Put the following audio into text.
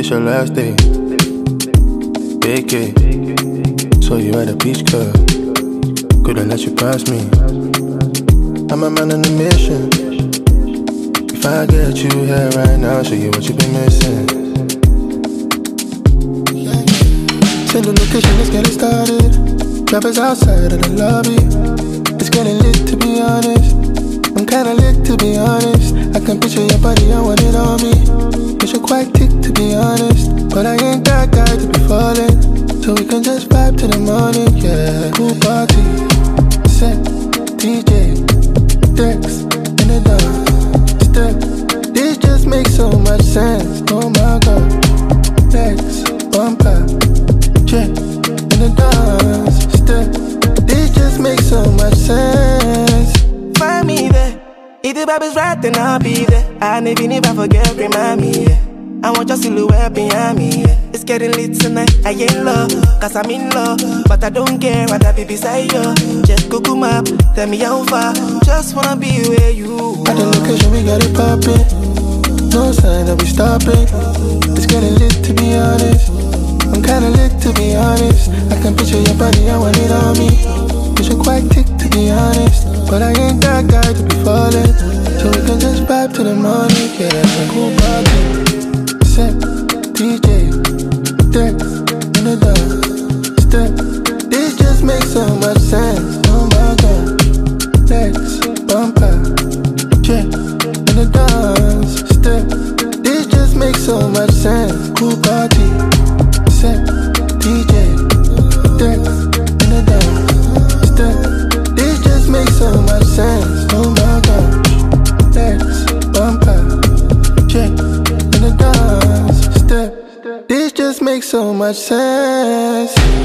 it's your last day. Vacay. Saw you at a beach club. Couldn't let you pass me. I'm a man on a mission. If I get you here right now, show you what you've been missing. Send the location, let's get it started. Rappers outside of the lobby. It's getting lit, to be honest. I'm kinda lit, to be honest. I can picture your body, I want it on me. You're quite thick, to be honest. But I ain't that guy to be falling. So we can just vibe to the morning, yeah. Cool party, set, DJ, Dex, in the dance, step. This just makes so much sense. Oh my god. Dex, bumper, check, in the dance, step. This just makes so much sense. Find me there. If the vibe is right, then I'll be there. And even if I forget, remind me, yeah. I want your silhouette behind me, yeah. It's getting lit tonight, I ain't low, cause I'm in love. But I don't care what I be beside you. Just Google map, tell me how far. Just wanna be where you are. At the location, we got it poppin'. No sign that we stopping. It's getting lit, to be honest. I'm kinda lit, to be honest. I can picture your body, I want it on me. You're quite thick, to be honest. But I ain't that guy to be falling. So we can just vibe to the morning, yeah. Cool party, set, DJ, Dex, in the dance, step. This just makes so much sense. Oh my god. Dex, bumper, check, in the dance, step. This just makes so much sense. Cool party, set, DJ, Dex, in the dance, step. This just makes so much sense. Oh my god. Dex, bumper, check, in the dance, step. This just makes so much sense.